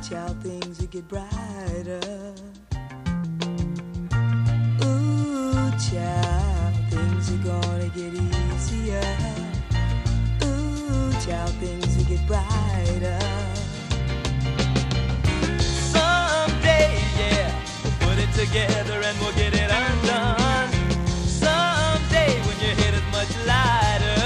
child, things will get brighter. Ooh, child, things are gonna get easier. Ooh, child, things will get brighter. Someday, yeah, we'll put it together and we'll get it undone. Someday, when your head is much lighter.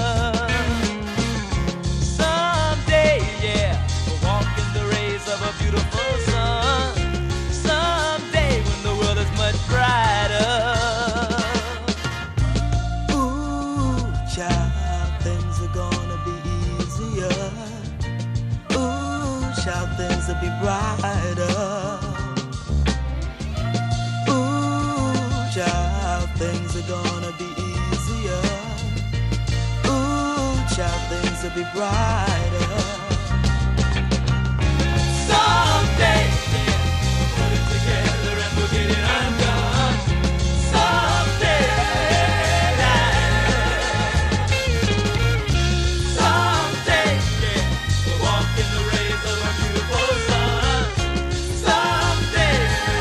Someday, yeah, we'll walk in the rays of a beautiful sun. Someday, when the world is much brighter. Ooh, child, things are gonna be easier. Ooh, child, things will be brighter. Ooh, child, things are gonna be easier. Ooh, child, things will be brighter. Someday, yeah, we'll put it together and we'll get it undone. Someday, someday, yeah, we'll walk in the rays of a beautiful sun. Someday,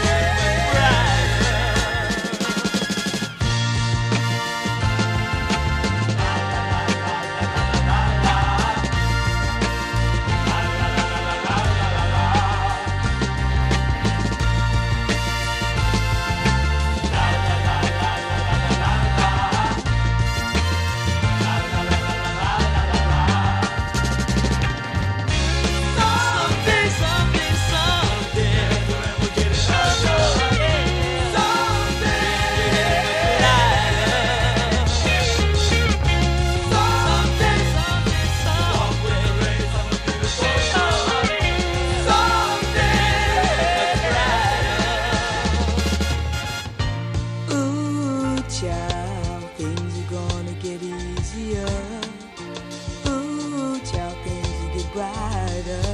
ooh, child, things are gonna get easier. Ooh, child, things will get brighter.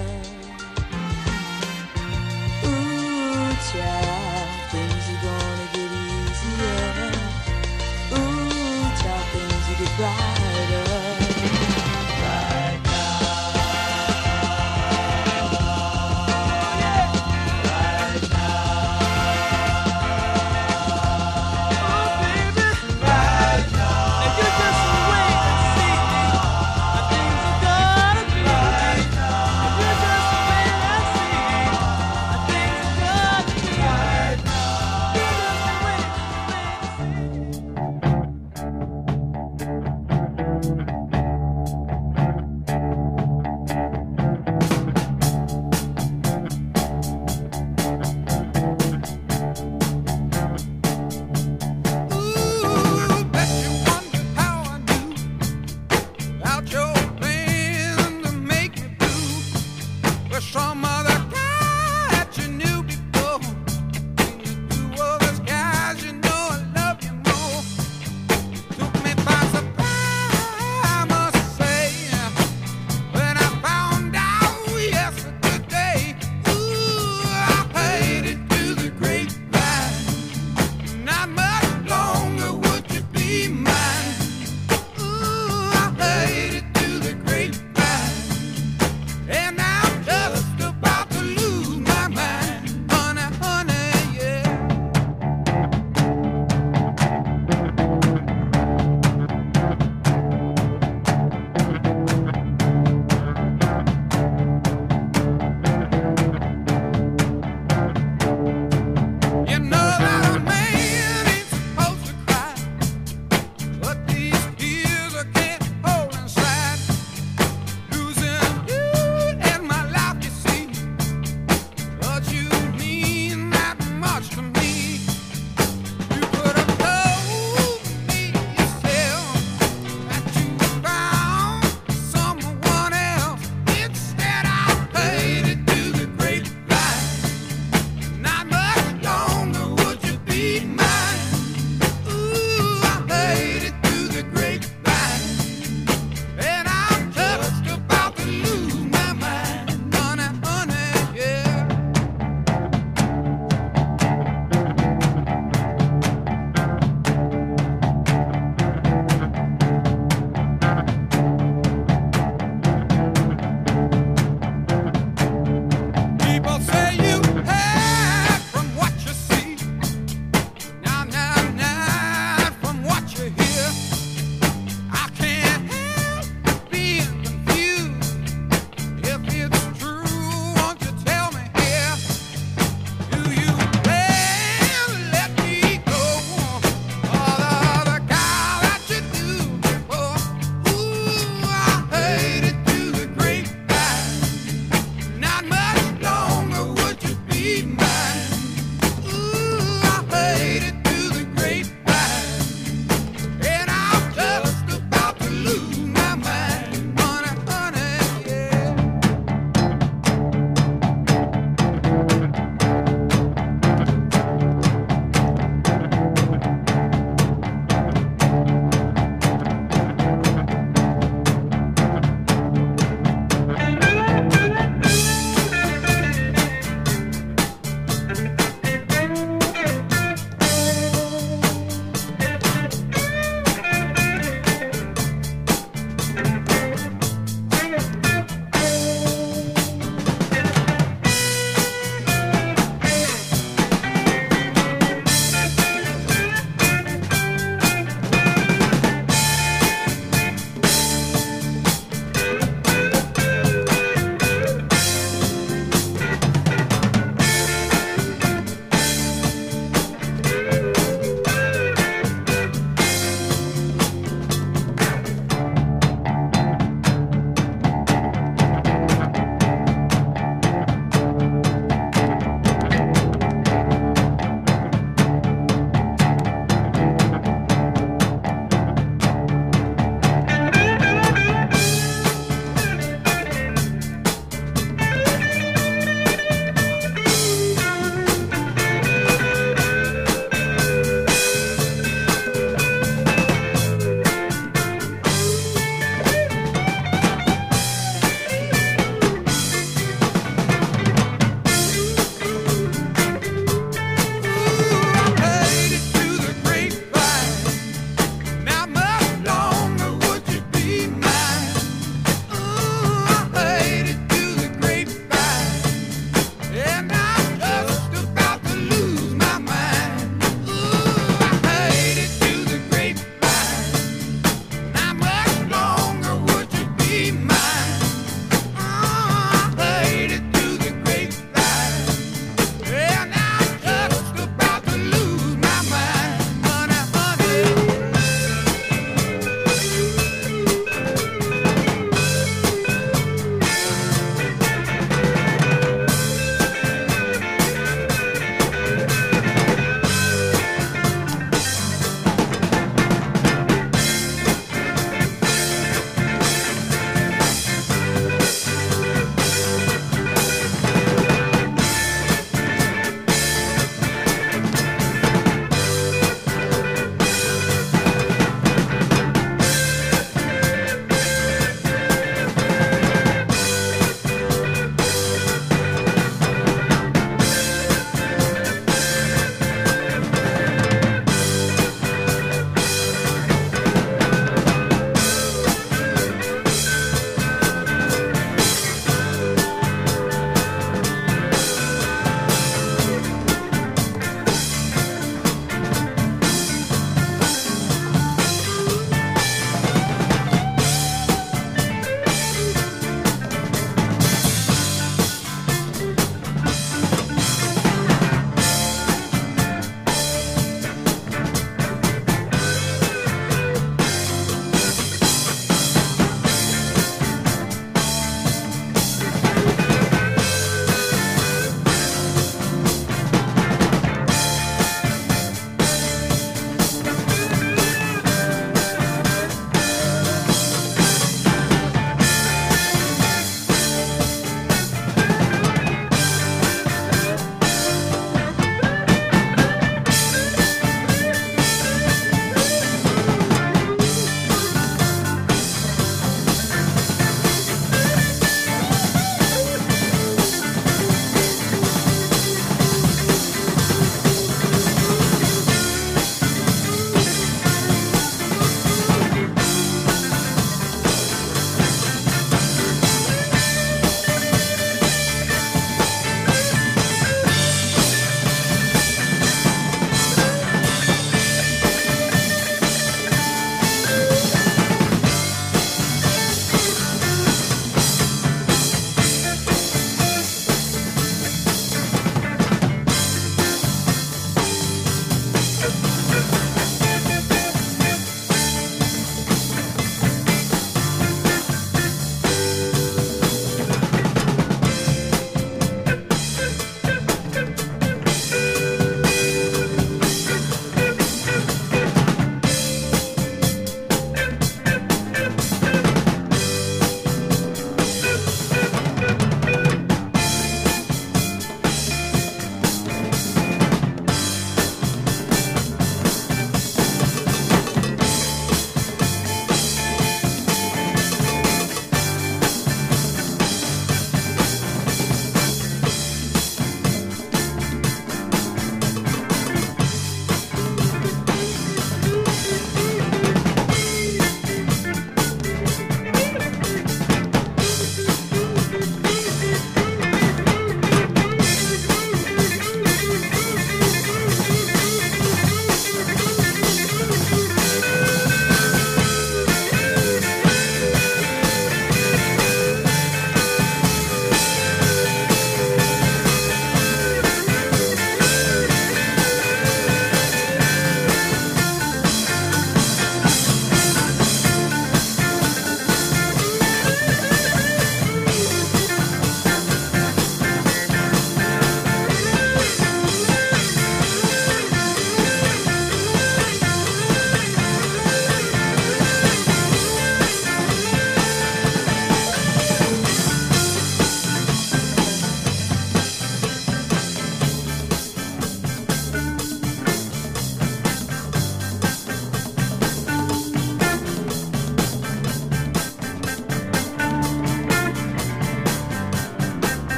Ooh, child, things are gonna get easier. Ooh, child, things will get brighter. Right now, yeah. Right now, oh baby, right now. And you just wait and see how things are gonna be. Right now, and you just wait and see how things are gonna be. Right now, you just wait Ooh, bet you wonder how I knew about your plan to make me blue. With some other guy that you knew before. When you do other guys, you know I love you more. Took me by surprise, I must say, when I found out yesterday. Ooh, I paid it to the grapevine. Not much longer would you be mine. Ooh, I paid it to the grapevine. And I'm just about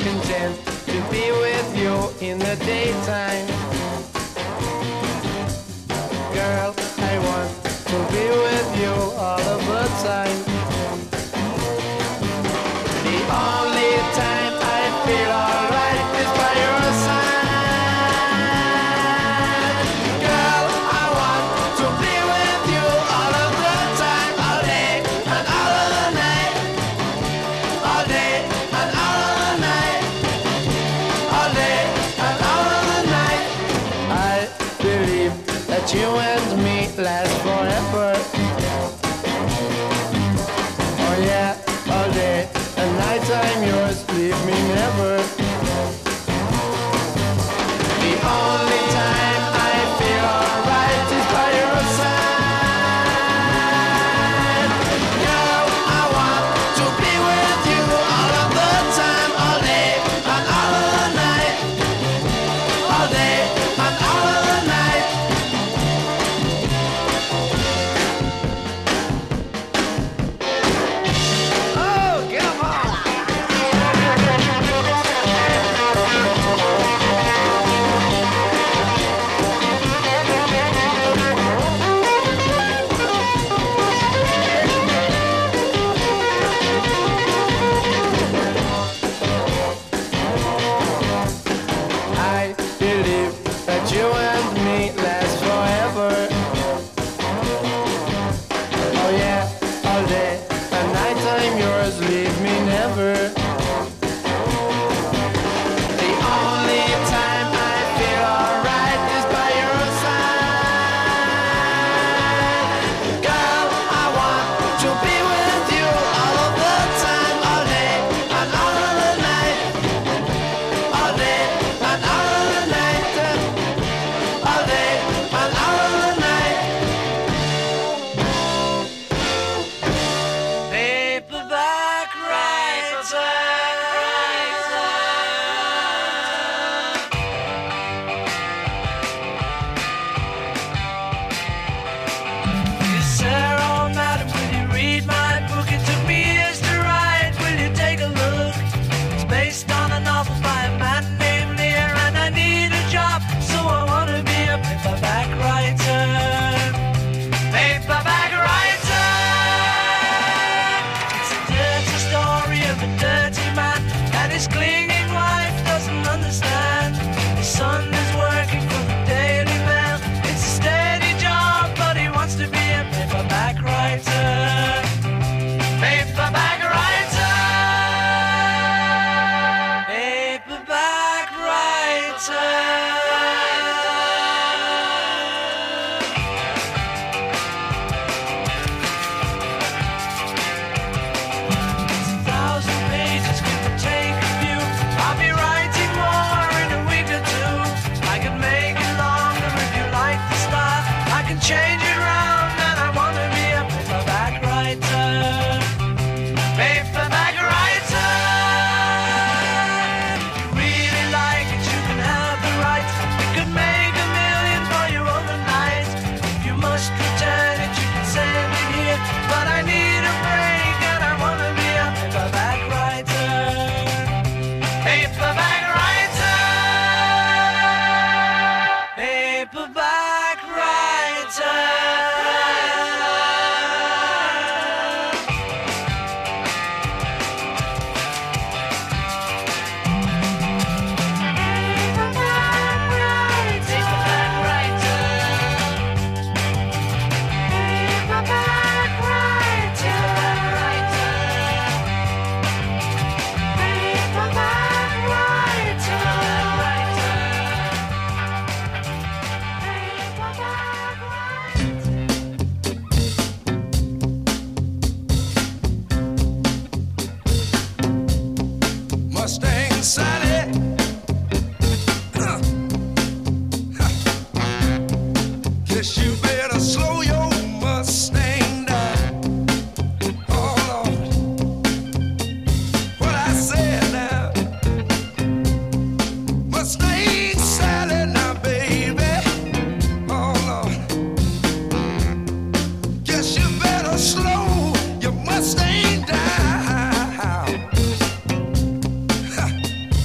content to be with you in the daytime. Girl, I want to be with you all of the time. The only time I feel alright is by your side. Girl, I want to be with you all of the time, all day and all of the night. All day and all of the night. All day and all of the night. I believe that you and me last forever. Oh yeah, all day and night I'm yours, leave me never. The only time I feel alright is by your side. Girl, I want to be with you all of the time, all day and all of the night. All day and all of the night. Oh, come on! I believe that you and me last forever. Oh yeah, all day and night I'm yours, leave me never. The only time I feel alright is by your side. Girl, I want to be with you all of the time, all day and all of the night. All day and all of the night. All day and all of the night. Paperback writer. Dear Sarah, oh madam, will you read my book? It took me years to write. Will you take a look? It's based on a novel by a man named Lear, and I need a job, so I want to be a paperback writer. Paperback writer. It's a dirty story of a dirty man, and his clinging wife doesn't understand. His son is working for the Daily Mail. It's a steady job, but he wants to be a paperback writer. Paperback writer. Paperback writer. It's 1,000 pages, give or take a few. I'll be writing more in a week or two. I can make it longer if you like the style. I can change it round, and I want to be a paperback writer. Paperback writer. If you really like it, you can have the rights. We could make $1 million for you overnight. If you must return it, you can send it here. But I need a break, and I want to be a paperback writer. Paperback writer. Paperback writer. Mustang Sally. Guess you better slow your Mustang down. Oh Lord, what I said now. Mustang Sally now, baby. Oh Lord, guess you better slow your Mustang down.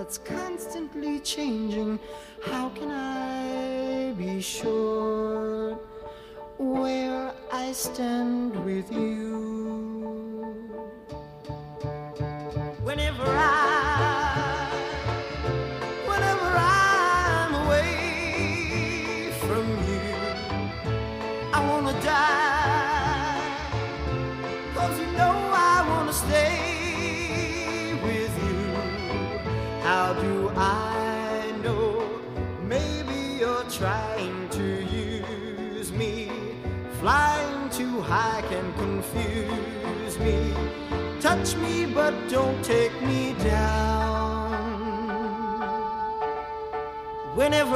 that's constantly changing. How can I be sure where I stand with you? Whenever I'm away from you, I wanna die, 'cause you know I wanna stay with you. How do I know? Maybe you're trying to use me. Flying too high can confuse me. Touch me but don't take me down. Whenever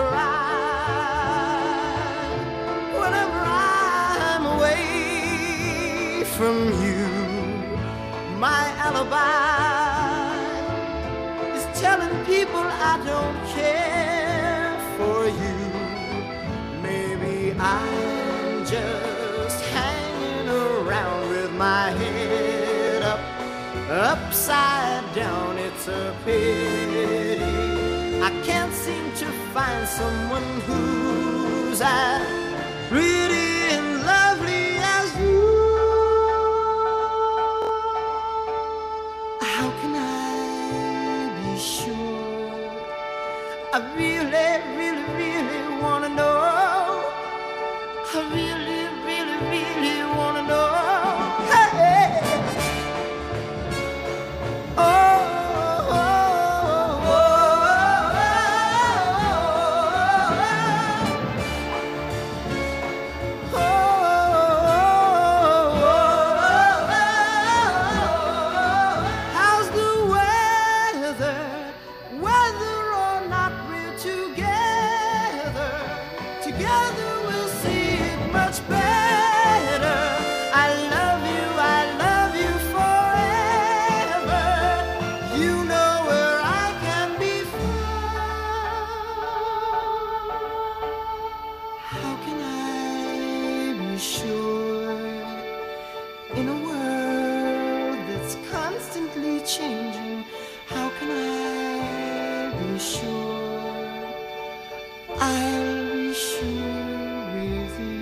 I'm away from you, my alibi is telling people I don't care for you. Maybe I'm just hanging around with my head up, upside down. It's a pity I can't seem to find someone who's as pretty and lovely as you. How can I be sure? I really, really, really wanna know. I really, really, really wanna know. Hey. How's the weather? Whether or not we're together, together we'll see it much better. I love you forever. You know where I can be found. How can I be sure in a world that's constantly changing? How can I be sure I'll be sure with you?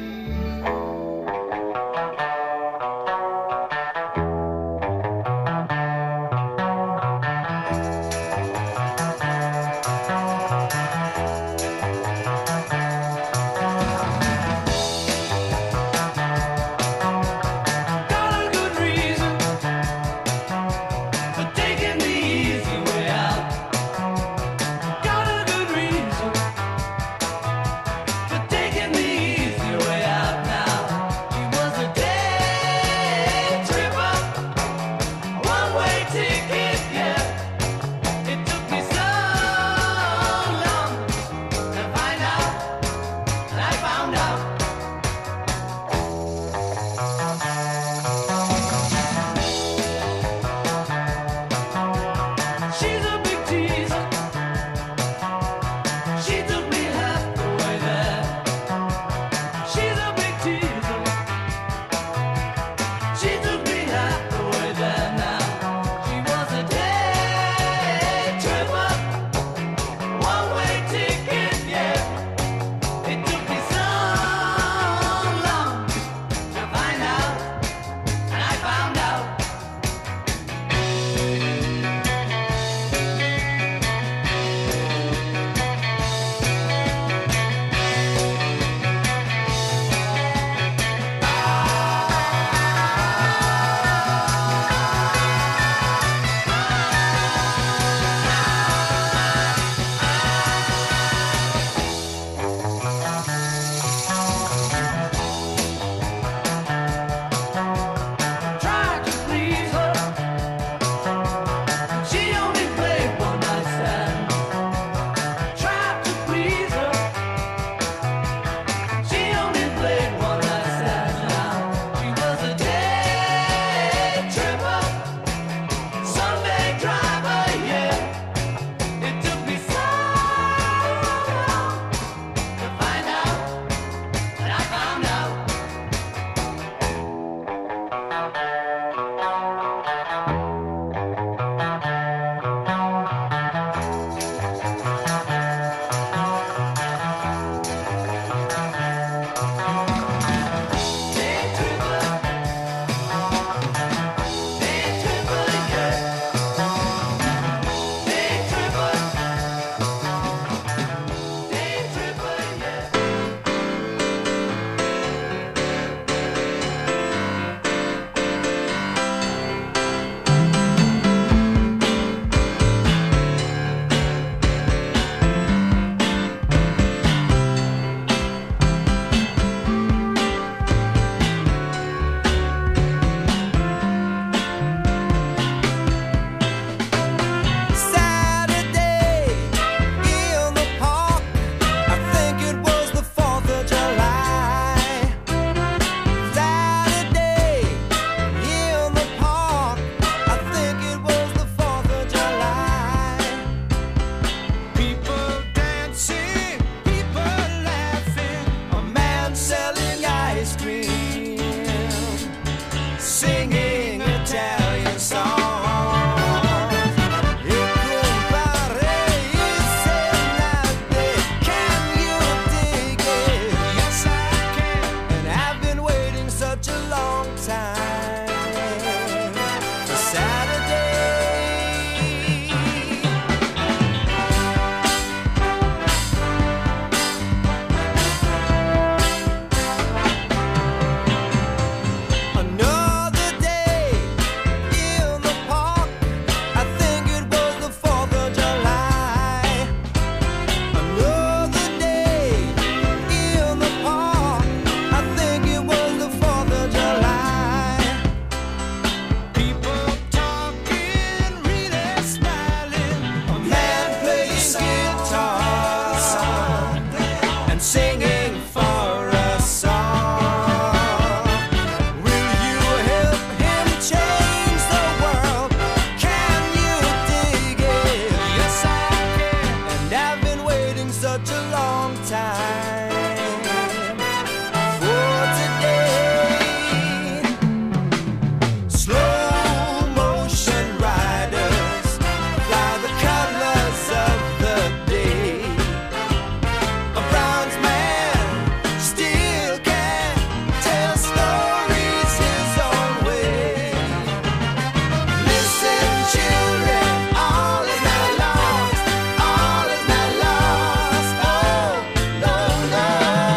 Got a good reason for taking the easy way out. Got such a long time for today. Slow motion riders fly the colors of the day. A bronze man still can tell stories his own way. Listen, children, all is not lost, all is not lost. Oh, no, no.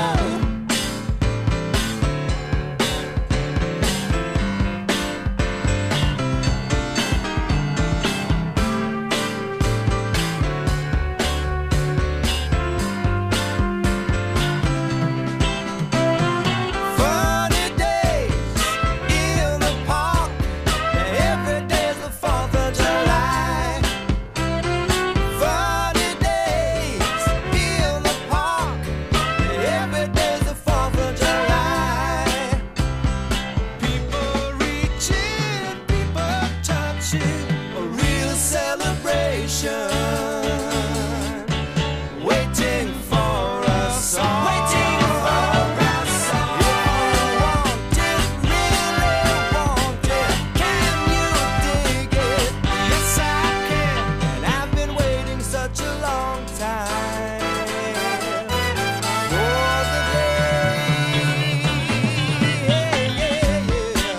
Funny days in the park. Every day's the 4th of July. Funny days in the park. Every day's the 4th of July. People reaching, people touching, a real celebration. Waiting for a song. Waiting for a song. If you want it, really want it, can you dig it? Yes, I can. And I've been waiting such a long time for the day. Yeah, yeah,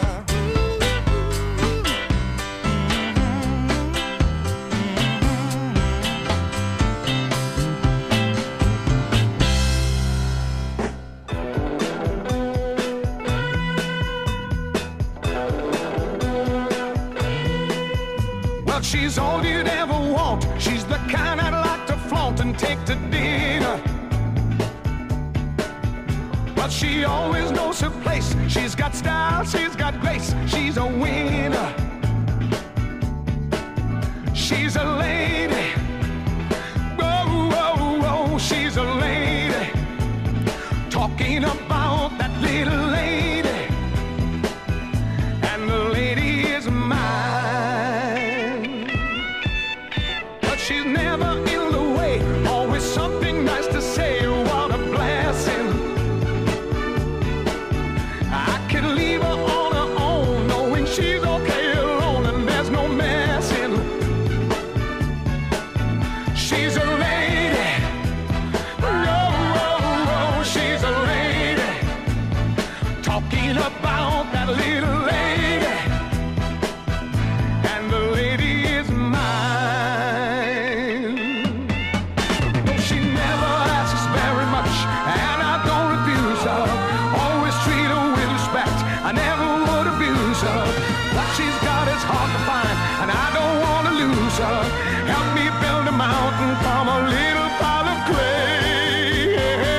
Well, she's all you'd ever want. She's the kind I'd like to flaunt and take to dinner. But she always knows her place. She's got style, she's got grace. She's a winner. She's a lady. Whoa, whoa, whoa, she's a lady. Talking about that little lady. And the lady is mine. But she's never in the way. Always something nice to say. What a blessing. I can leave her on her own, knowing she's okay alone and there's no messing. She's a lady. Whoa, whoa, whoa, she's a lady. Talking about that little lady. And the lady is mine. Though she never asks very much, and I don't refuse her. Always treat her with respect. I never would abuse her. What she's got is hard to find, and I don't want to lose her. Help me build a mountain from a little pile of clay.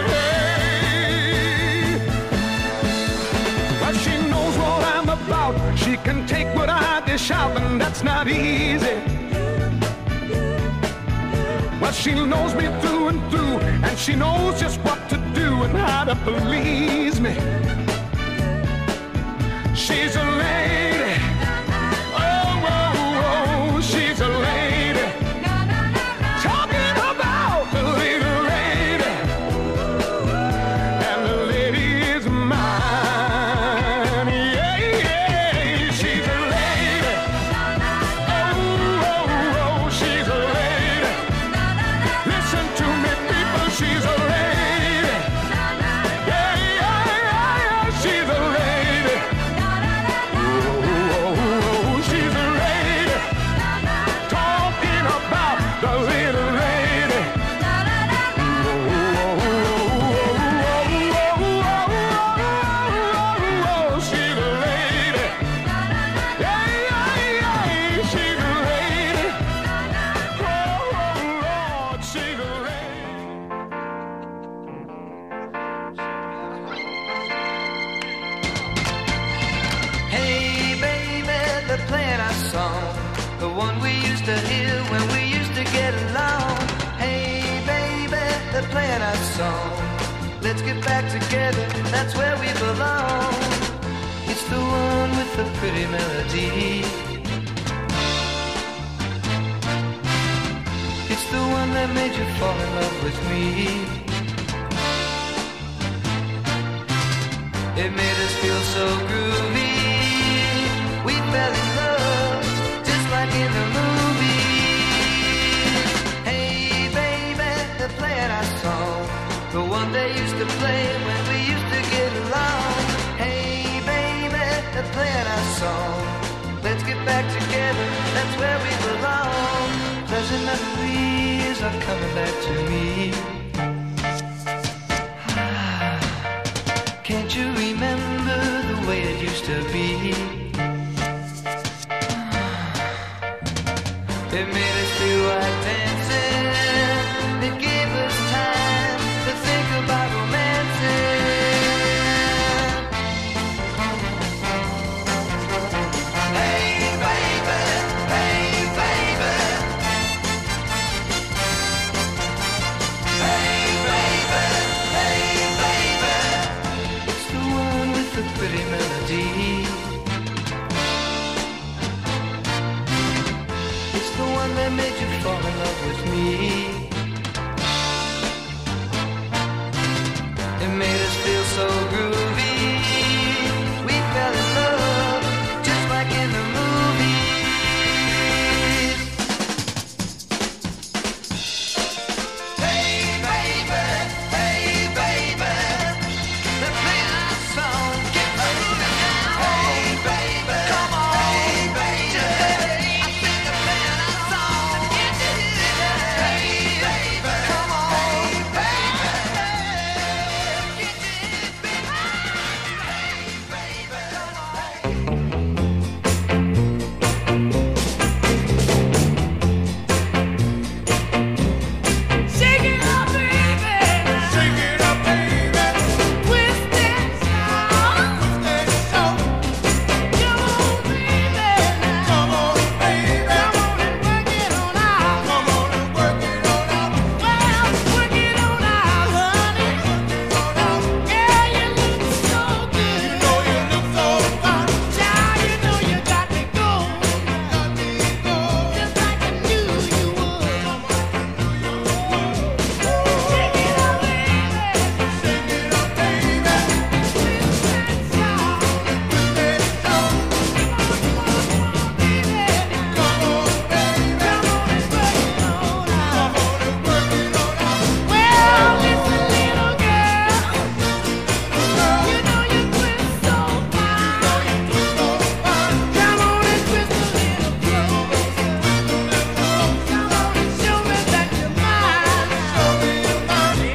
But she knows what I'm about. She can take what I dish out, and that's not easy. Well, she knows me through and through, and she knows just what to do and how to please me. She's a lady. Oh, oh, oh, she's a lady. Talking about the little lady. And the lady is mine. Yeah, yeah, she's a lady. Oh, oh, oh, she's a lady. Listen to me, people, she's a lady. Yeah, yeah, yeah, yeah, she's a lady. Oh, oh, oh, she's a lady. Talking about the little lady. Oh, oh, oh, she's a lady. Yeah, yeah, yeah, she's a lady. Oh, Lord, she's a lady. Hey baby, they're playing our song, the one we used to hear when we used to get along. Hey baby, they're playing our song. Let's get back together, that's where we belong. It's the one with the pretty melody. It's the one that made you fall in love with me? It made us feel so groovy. We fell in love, just like in the movies. Hey baby, they're playing our song, the one they used to play when we used to get along. Hey baby, they're playing our song. Let's get back together, that's where we belong. Pleasant memories are coming back to me. Can't you remember the way it used to be? It made us feel like dancing. It gave us time to think about romancing. Hey baby, hey baby. Hey baby, hey baby. It's the one with the pretty melody. It's the one that made you fall in love with me. It made us feel so groovy. We fell in love, just like in the movies. Hey baby, hey baby. They're playing our song, get moving now. Hey baby, come on. Hey baby, I think they're playing our song. Hey baby, come on. Hey baby, get it, baby. Hey baby, come on. Shake it up, baby. Shake it up, baby. Twist it, shout. Shout, Come on, baby. come on, baby. Come on and work it on out. Come on and work it on out. Well, work it on out, honey. Girl, you look so good. You know you look so fine. Child, you know you got me going. Got me going. Just like I knew you would. Shake it up, baby. Shake it up, baby. Twist that shout. Let's go. Baby. Come on, baby. Come on and work it on out. Come on and work it on out. Well, listen, little girl. You know you twist so fine. So fine. Come on and twist a little closer. Come on and show me that you're mine. Show me your body.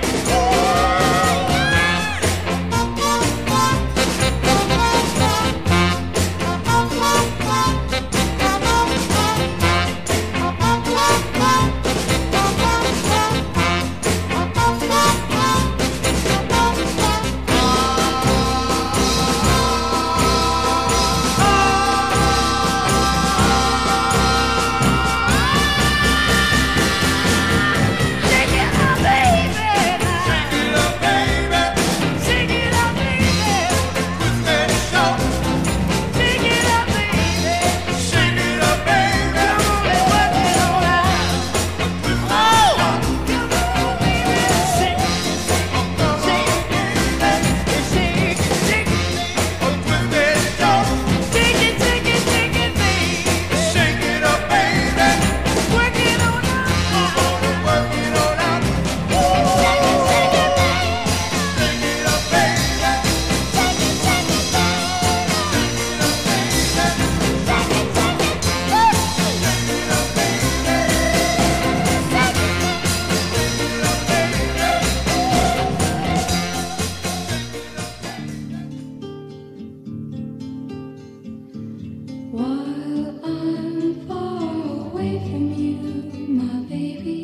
Shake it up, baby. Shake it up, baby. Shake it up, baby. Let's shout. Shake it up, baby. Shake it up, baby. Come on and work it on out. Oh, come on, baby. Shake, shake, shake, shake, With that shout. shake it, baby. Shake it up, baby. Work it on out. Work it on out. Shake it up, baby. While I'm far away from you, my baby,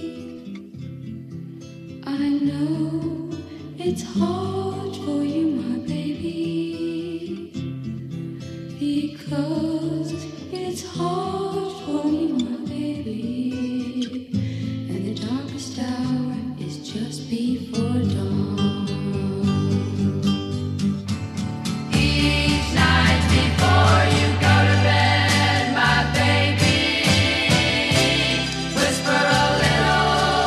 I know it's hard for you, my baby, because it's hard for you, my baby, and the darkest hour is just before dawn. Each night before you go to bed, my baby, whisper a little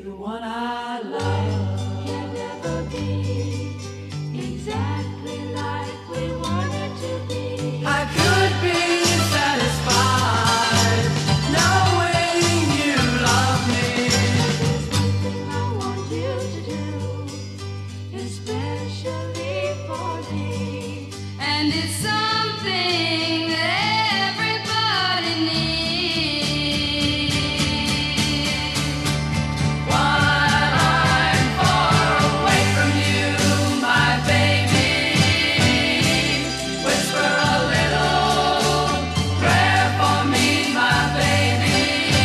the one I love. Can never be exactly like we wanted to be. I could be satisfied knowing you love me. There's one thing I want you to do, especially for me. And it's something that everybody needs. While I'm far away from you, my baby, whisper a little prayer for me, my baby.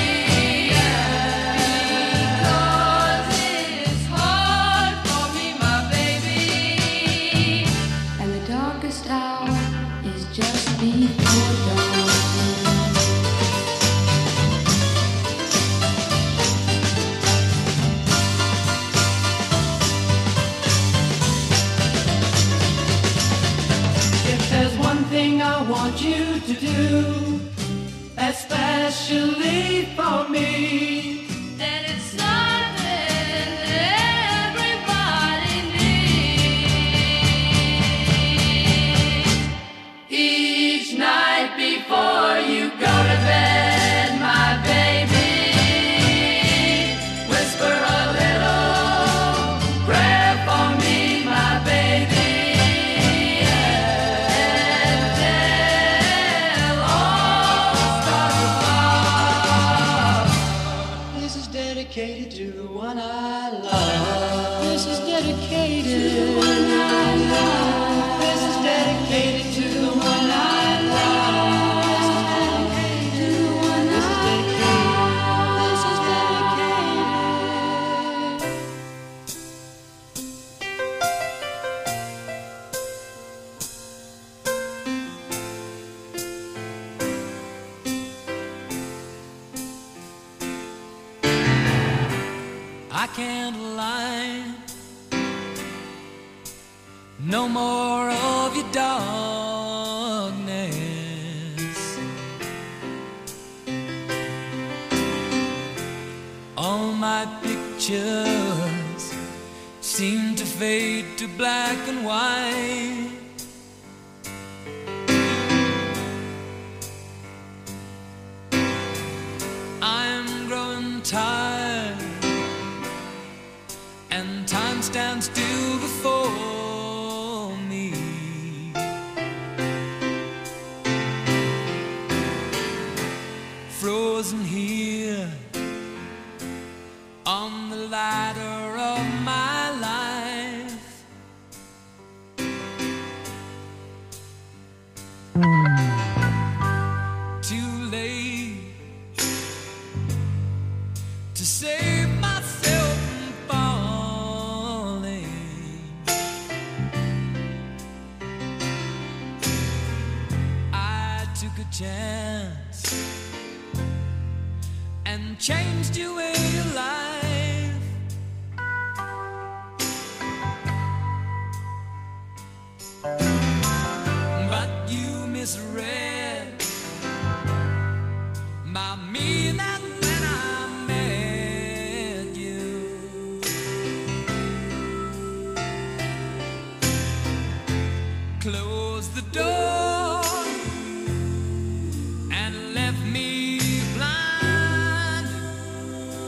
Because it's hard for me, my baby. And the darkest hour is just before dawn. If there's one thing I want you to do, especially for me, Then it's something that everybody needs. each night before you go to bed, my baby, whisper a little prayer for me, my baby. And tell all the stars above, this is dedicated to the one I love. This is dedicated to the one I love. This is dedicated to the one I love. This is dedicated to the one I love. This is dedicated. I can't lie. No more of your darkness. All my pictures seem to fade to black and white. I'm growing tired, and time stands still before me. Frozen here on the ladder of my life. Too late to save myself from falling. I took a chance and changed your way of life. But you misread my meaning when I met you. Close the door and left me blind.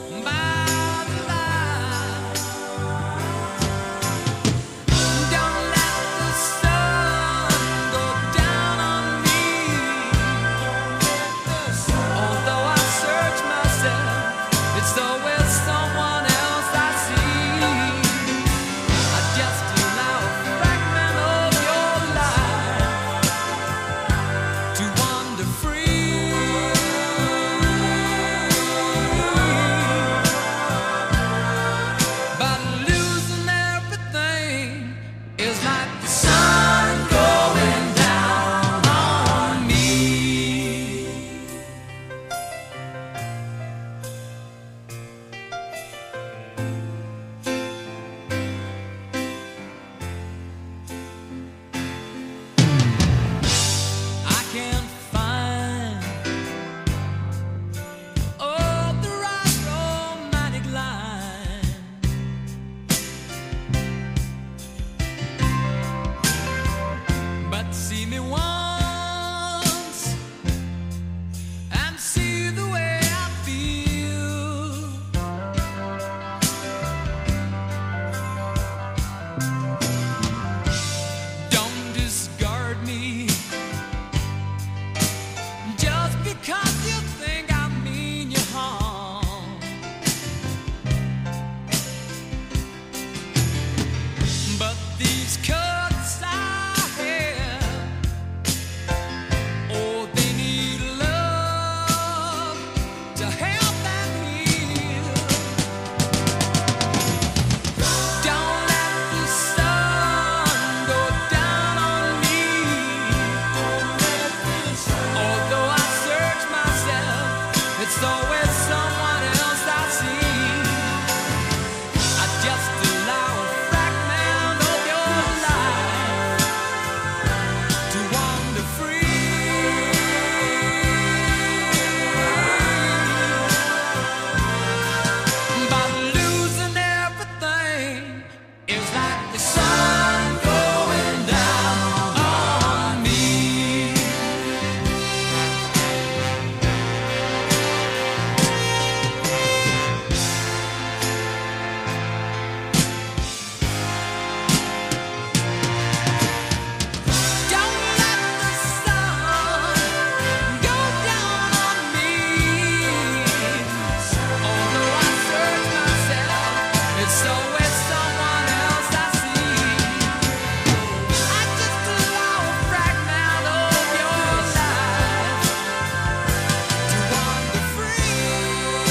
It's so with someone else I see. I just allow a fragment of your life to wander free.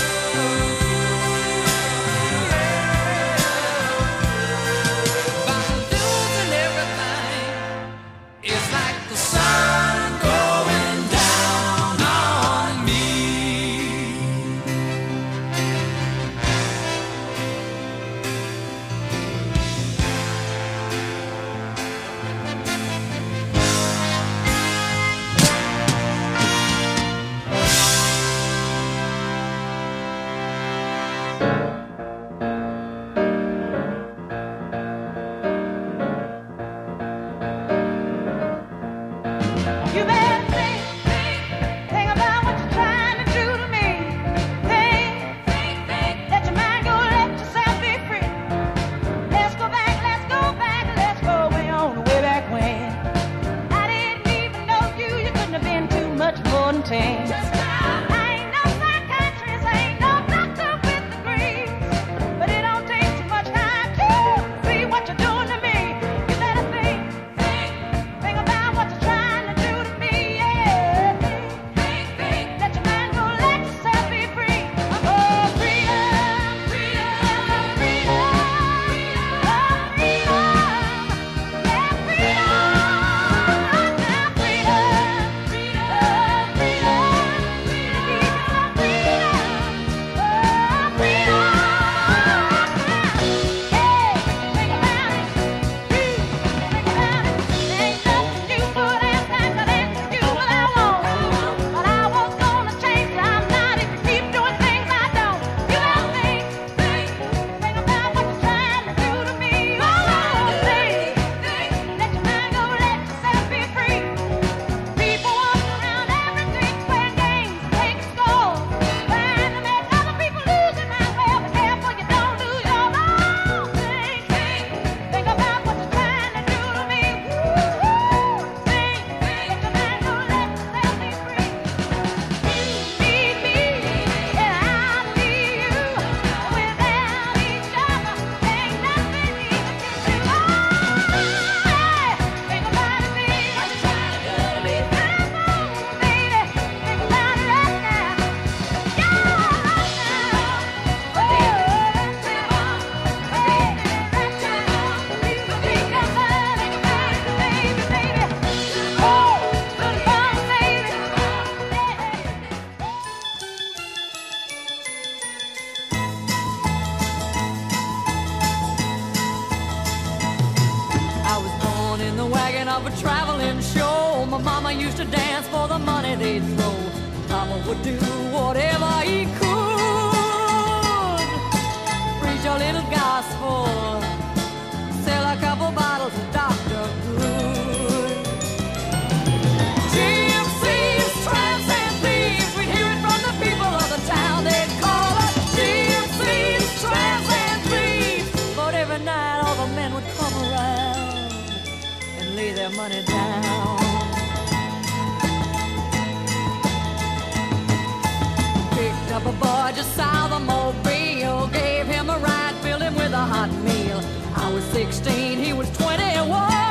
By losing everything, it's like the sun going down on me. You better think about what you're trying to do to me. Think, let your mind go, let yourself be free. Let's go back, let's go way on, way back when. I didn't even know you couldn't have been too much more than 10. I ain't no psychiatrist, I ain't no doctor with degrees, but it don't take too much time to see what you're doing to me. You better think about what you're trying to do to me, yeah. Think, let your mind go, let yourself be free. Oh, freedom, freedom, freedom, oh, freedom, yeah, freedom, now freedom, freedom, freedom, freedom, oh, freedom. Hey, think about it, think about it. Ain't nothing you could ask, I could answer you what I want. But I was gonna change, I'm not if you keep doing things I don't. You better think about what you're trying to do to me. Oh, think, let your mind go, let yourself be free. People walk around every street playing games, taking scores, trying to make other people lose it. Might well be careful you don't lose your own. Think about what you're trying to do to me. Think, let your mind go, let yourself be free. You need me, and I need you. Without each other, ain't nothing we can do. Think about it, baby. What you trying to do to me? Come on, baby. Think about it right now. Yeah, right now. Oh, think about it, baby, right now. You think about it, baby, baby. Oh, good fun, baby. I was born in the wagon of a traveling show. My mama used to dance for the money they'd throw. Papa would do whatever he could. Preach a little gospel, sell a couple bottles of Dr. Good. Gypsies, tramps, and thieves, we'd hear it from the people of the town. They'd call us gypsies, tramps, and thieves. But every night all the men would come around and lay their money down. Picked up a boy just south of Mobile, gave him a ride, filled him with a hot meal. I was 16, he was 21.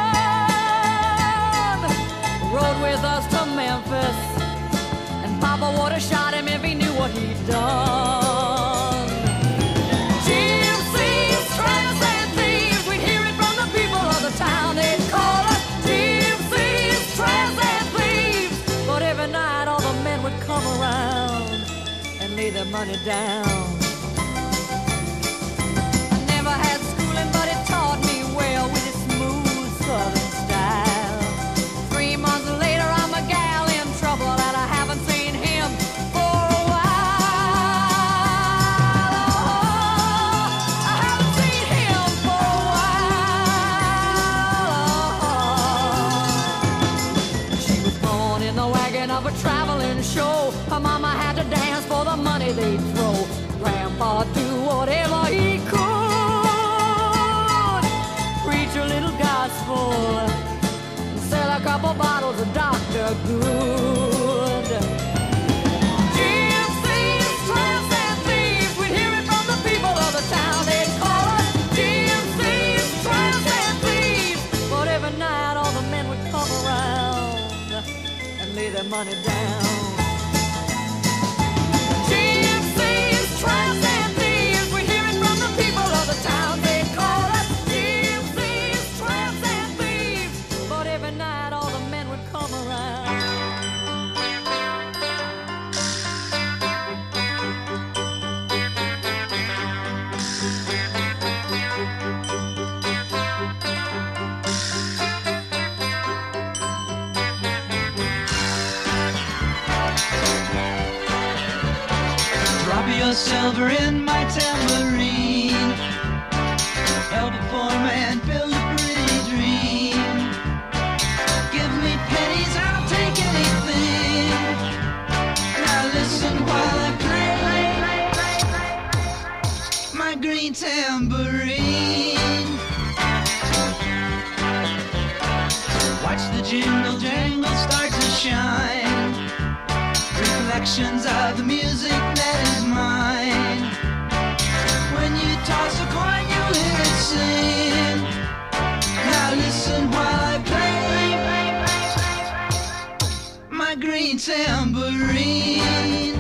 Rode with us to Memphis, and Papa would have shot him if he knew what he'd done. Gypsies, tramps, and thieves, we'd hear it from the people of the town. They'd call us gypsies, tramps, and thieves. But every night all the men would come around and lay their money down. I never had schooling, but it taught me well with its smooth southern style. 3 months later, I'm a gal in trouble, and I haven't seen him for a while. Oh, I haven't seen him for a while. She was born in the wagon of a traveling show. Her mama had to dance for the money they'd throw. money down. Gypsies, tramps, and thieves, we hear it from the people of the town. They call us gypsies, tramps, and thieves. But every night all the men would come around. Drop your silver in my tambourine. Help a poor man build a pretty dream. Give me pennies, I'll take anything. Now listen while I play my green tambourine. Watch the jingle jangle start to shine. Reflections of the music that is mine. When you toss a coin, you'll hear it sing. Now listen while I play my green tambourine.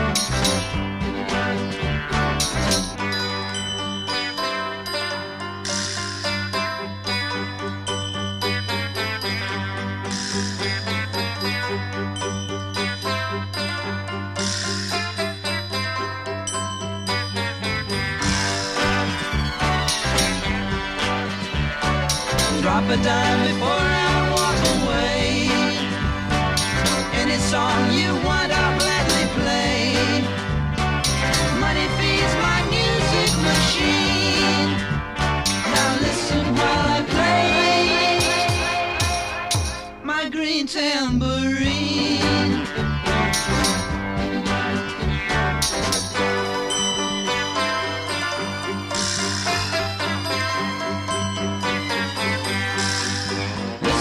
Drop a dime before I walk away. Any song you want, I'll gladly play. Money feeds my music machine. Now listen while I play my green tambourine. Listen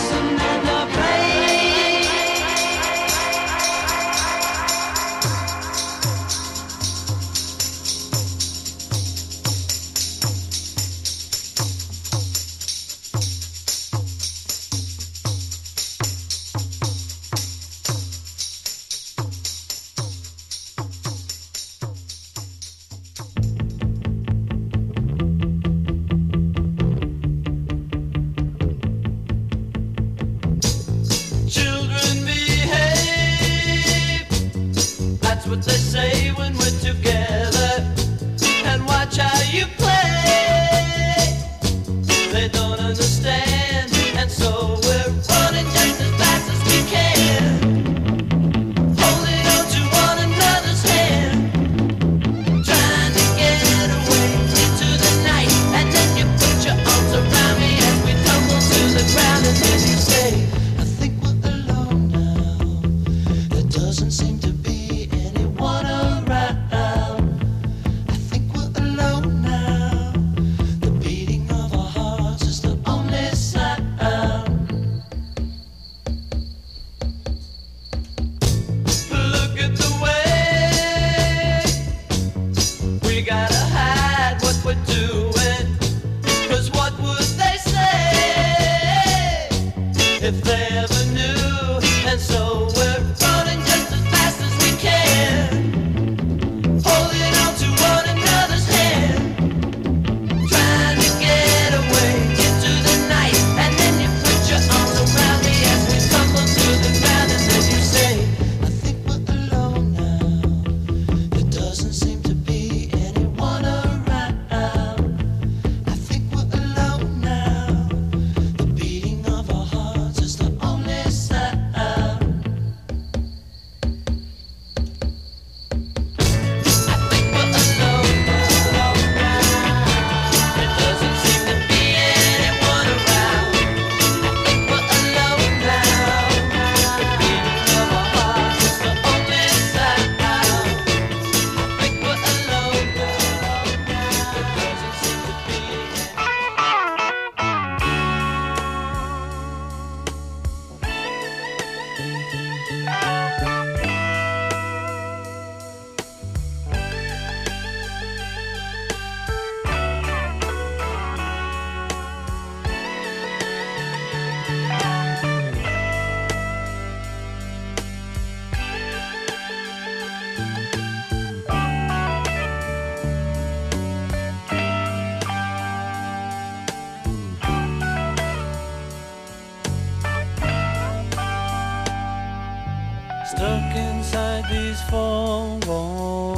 stuck inside these four walls,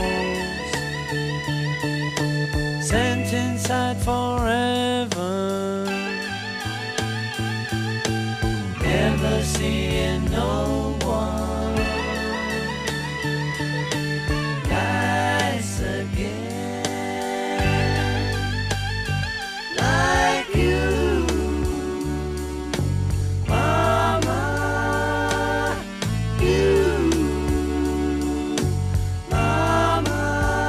sent inside forever, never seeing no one nice again like you, Mama. You, Mama,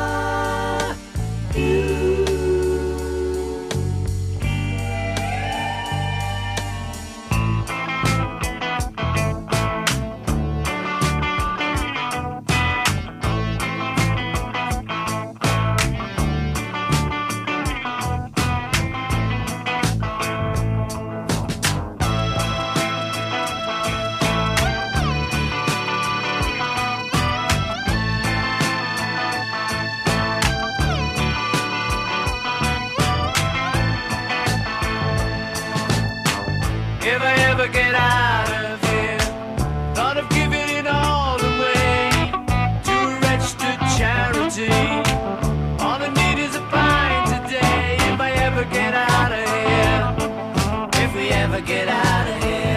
you. If I ever get out of here, thought of giving it all away to a registered charity. All I need is a pint today. If I ever get out of here, if we ever get out of here.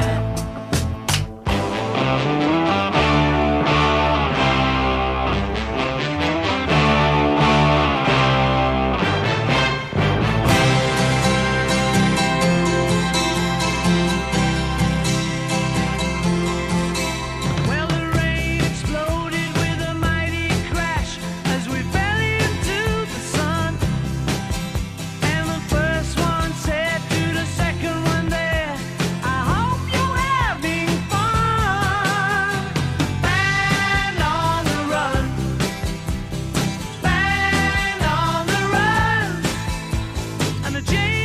Well, the rain exploded with a mighty crash as we fell into the sun. And the first one said to the second one there, I hope you're having fun. Band on the run, band on the run, and the James